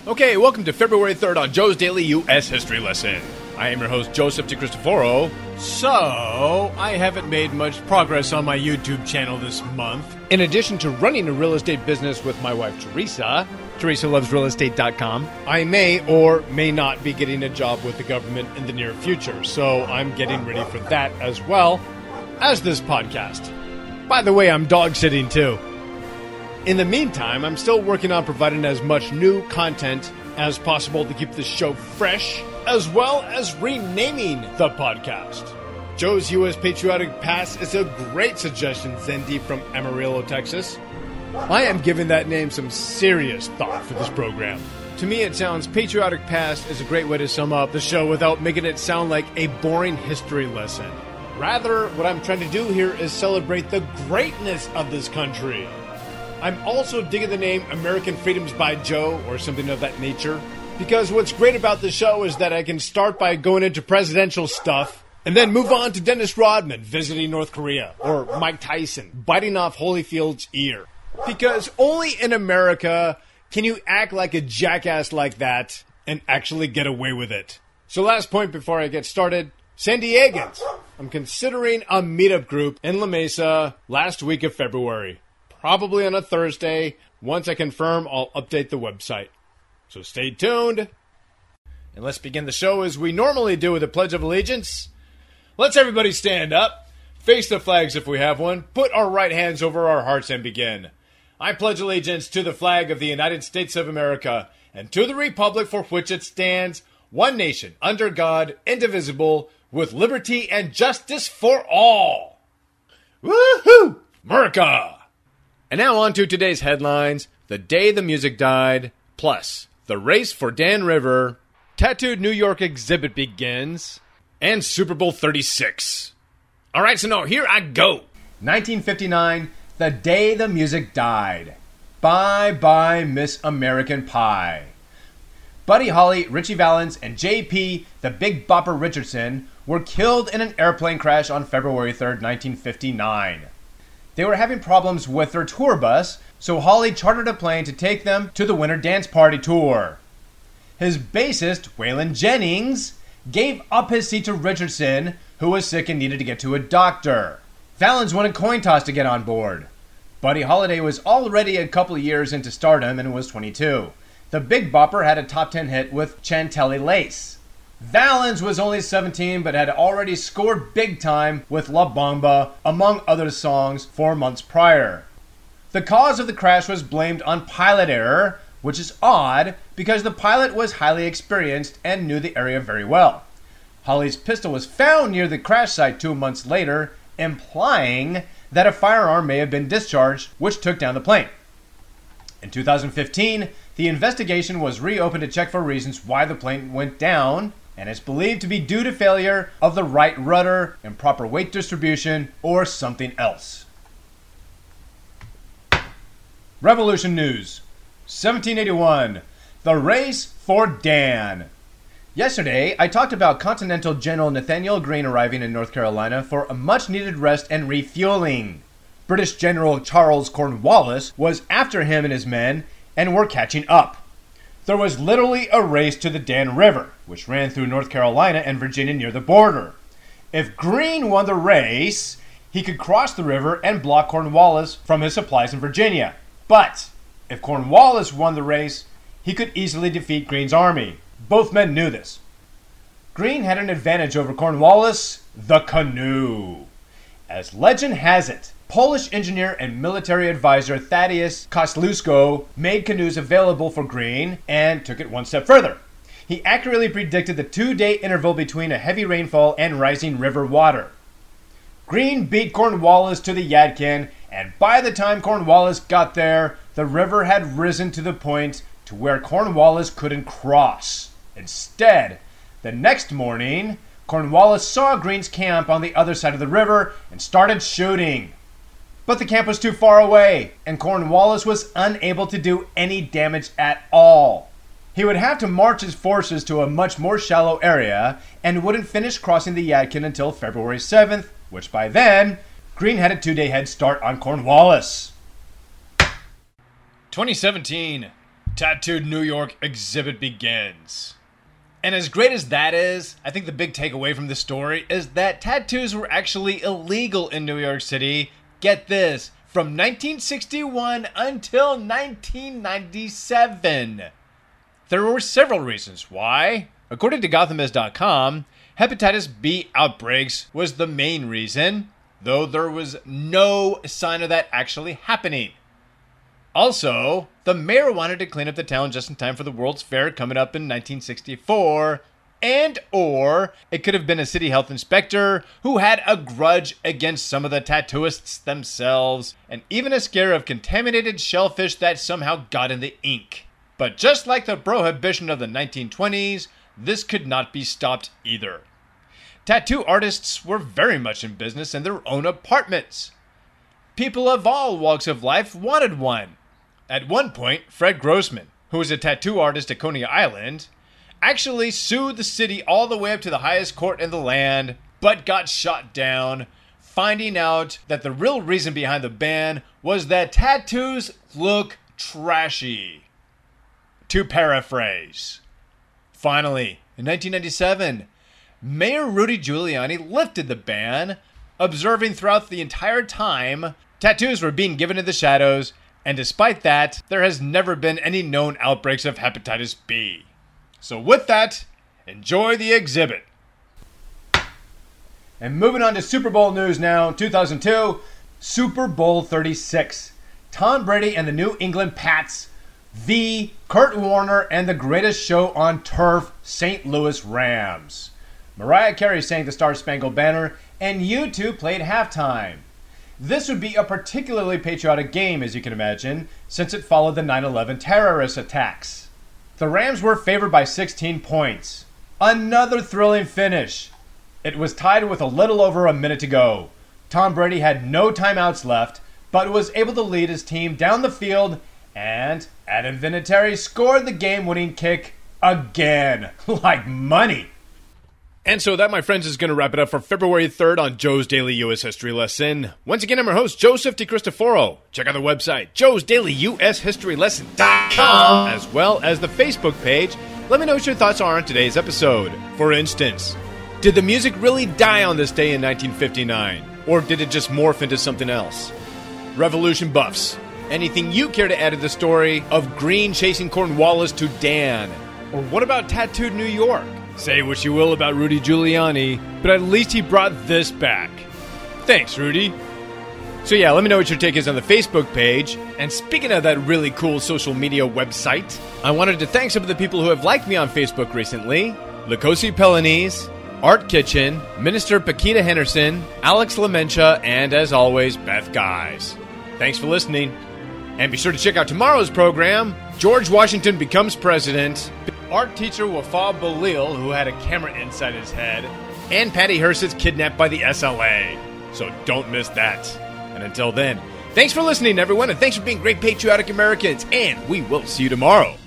Okay, welcome to February 3rd on Joe's Daily U.S. History Lesson. I am your host, Joseph DeCristoforo. So, I haven't made much progress on my YouTube channel this month. In addition to running a real estate business with my wife, Teresa lovesrealestate.com, I may or may not be getting a job with the government in the near future, so I'm getting ready for that as well as this podcast. By the way, I'm dog sitting too. In the meantime, I'm still working on providing as much new content as possible to keep the show fresh, as well as renaming the podcast. Joe's U.S. Patriotic Pass is a great suggestion, Zendy from Amarillo, Texas. I am giving that name some serious thought for this program. To me, it sounds Patriotic Past is a great way to sum up the show without making it sound like a boring history lesson. Rather, what I'm trying to do here is celebrate the greatness of this country. I'm also digging the name American Freedoms by Joe or something of that nature, because what's great about the show is that I can start by going into presidential stuff and then move on to Dennis Rodman visiting North Korea or Mike Tyson biting off Holyfield's ear. Because only in America can you act like a jackass like that and actually get away with it. So last point before I get started, San Diegans. I'm considering a meetup group in La Mesa last week of February. Probably on a Thursday. Once I confirm, I'll update the website. So stay tuned. And let's begin the show as we normally do with the Pledge of Allegiance. Let's everybody stand up, face the flags if we have one, put our right hands over our hearts and begin. I pledge allegiance to the flag of the United States of America and to the republic for which it stands, one nation, under God, indivisible, with liberty and justice for all. Woohoo! America! And now on to today's headlines. The day the music died, plus the race for Dan River, Tattooed New York exhibit begins, and Super Bowl 36. All right, so now here I go. 1959, the day the music died. Bye-bye, Miss American Pie. Buddy Holly, Ritchie Valens, and J.P. the Big Bopper Richardson were killed in an airplane crash on February 3rd, 1959. They were having problems with their tour bus, so Holly chartered a plane to take them to the Winter Dance Party tour. His bassist, Waylon Jennings, gave up his seat to Richardson, who was sick and needed to get to a doctor. Valens won a coin toss to get on board. Buddy Holly was already a couple of years into stardom and was 22. The Big Bopper had a top 10 hit with Chantilly Lace. Valens was only 17 but had already scored big time with La Bamba, among other songs, 4 months prior. The cause of the crash was blamed on pilot error, which is odd because the pilot was highly experienced and knew the area very well. Holly's pistol was found near the crash site 2 months later, implying that a firearm may have been discharged, which took down the plane. In 2015, the investigation was reopened to check for reasons why the plane went down, and it's believed to be due to failure of the right rudder, improper weight distribution, or something else. Revolution News. 1781. The Race for Dan. Yesterday, I talked about Continental General Nathanael Greene arriving in North Carolina for a much-needed rest and refueling. British General Charles Cornwallis was after him and his men and were catching up. There was literally a race to the Dan River, which ran through North Carolina and Virginia near the border. If Greene won the race, he could cross the river and block Cornwallis from his supplies in Virginia. But if Cornwallis won the race, he could easily defeat Greene's army. Both men knew this. Greene had an advantage over Cornwallis: the canoe. As legend has it, Polish engineer and military advisor Thaddeus Kosciuszko made canoes available for Greene and took it one step further. He accurately predicted the 2-day interval between a heavy rainfall and rising river water. Greene beat Cornwallis to the Yadkin, and by the time Cornwallis got there, the river had risen to the point to where Cornwallis couldn't cross. Instead, the next morning, Cornwallis saw Greene's camp on the other side of the river and started shooting. But the camp was too far away, and Cornwallis was unable to do any damage at all. He would have to march his forces to a much more shallow area and wouldn't finish crossing the Yadkin until February 7th, which by then, Greene had a 2-day head start on Cornwallis. 2017. Tattooed New York exhibit begins. And as great as that is, I think the big takeaway from this story is that tattoos were actually illegal in New York City. Get this, from 1961 until 1997. There were several reasons why. According to Gothamist.com, hepatitis B outbreaks was the main reason, though there was no sign of that actually happening. Also, the mayor wanted to clean up the town just in time for the World's Fair coming up in 1964, or it could have been a city health inspector who had a grudge against some of the tattooists themselves, and even a scare of contaminated shellfish that somehow got in the ink. But just like the prohibition of the 1920s, this could not be stopped either. Tattoo artists were very much in business in their own apartments. People of all walks of life wanted one. At one point, Fred Grossman, who was a tattoo artist at Coney Island, actually sued the city all the way up to the highest court in the land, but got shot down, finding out that the real reason behind the ban was that tattoos look trashy. To paraphrase. Finally, in 1997, Mayor Rudy Giuliani lifted the ban, observing throughout the entire time tattoos were being given in the shadows, and despite that, there has never been any known outbreaks of hepatitis B. So with that, enjoy the exhibit. And moving on to Super Bowl news now, 2002, Super Bowl 36. Tom Brady and the New England Pats v. Kurt Warner and the greatest show on turf, St. Louis Rams. Mariah Carey sang the Star Spangled Banner, and U2 played halftime. This would be a particularly patriotic game, as you can imagine, since it followed the 9/11 terrorist attacks. The Rams were favored by 16 points. Another thrilling finish. It was tied with a little over a minute to go. Tom Brady had no timeouts left, but was able to lead his team down the field, and Adam Vinatieri scored the game-winning kick again, like money. And so that, my friends, is going to wrap it up for February 3rd on Joe's Daily U.S. History Lesson. Once again, I'm your host, Joseph DeCristoforo. Check out the website, joesdailyushistorylesson.com, as well as the Facebook page. Let me know what your thoughts are on today's episode. For instance, did the music really die on this day in 1959? Or did it just morph into something else? Revolution buffs, anything you care to add to the story of Green chasing Cornwallis to Dan? Or what about Tattooed New York? Say what you will about Rudy Giuliani, but at least he brought this back. Thanks, Rudy. So yeah, let me know what your take is on the Facebook page. And speaking of that really cool social media website, I wanted to thank some of the people who have liked me on Facebook recently. Lucosi Pelanese, Art Kitchen, Minister Paquita Henderson, Alex Lamentia, and as always, Beth Guys. Thanks for listening. And be sure to check out tomorrow's program, George Washington Becomes President, art teacher Wafaa Balil, who had a camera inside his head, and Patty Hearst is kidnapped by the SLA. So don't miss that. And until then, thanks for listening, everyone, and thanks for being great patriotic Americans, and we will see you tomorrow.